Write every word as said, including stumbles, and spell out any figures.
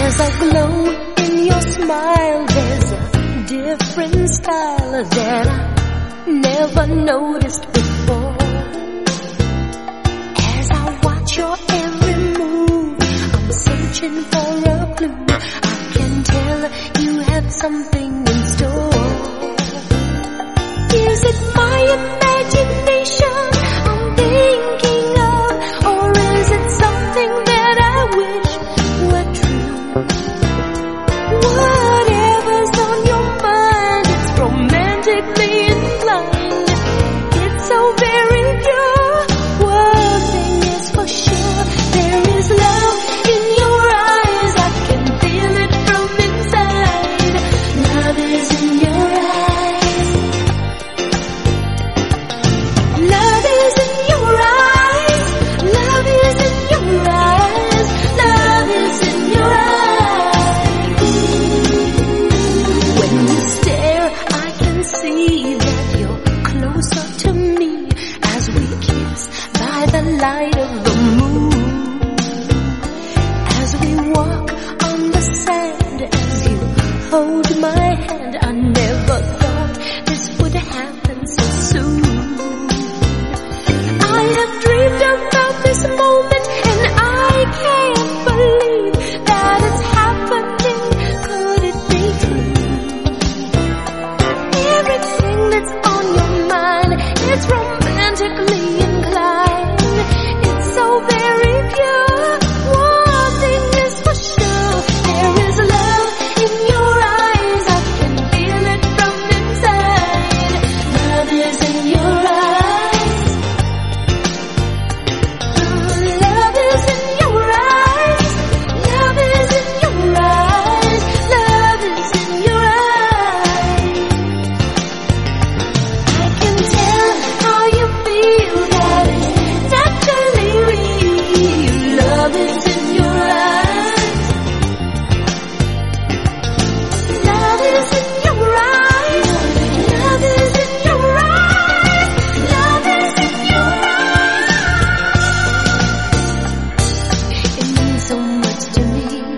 There's a glow in your smile, there's a different style that I never noticed before. As I watch your every move, I'm searching for a clue. I can tell you have something in store. Is it my imagination I'm thinking of, or is it something that I wish were true? Whatever's on your mind, it's romantically inclined. It's so very pure. One thing is for sure, there is love in your eyes. I can feel it from inside. Love is in your eyes. Love is in your eyes. Love is in your eyes. Love is in your eyes. When you stare, I can see that you're closer to me as we kiss by the light of the moon. As we walk on the sand, as you hold my hand, I never thought this would happen so soon. I have dreamed about this moment and I can't believe that it's happening. Could it be true? Everything that's on your mind, it's romantically inclined. It's so very pure. One thing is for sure, there is love in your eyes. I can feel it from inside. Love is in your eyes. Love is in your eyes. Love is in your eyes. Love is in your eyes. I can tell how you feel, that it's naturally real. Love is in your eyes. Love is in your eyes. Love is in your eyes. Love is in your eyes. It means so much to me.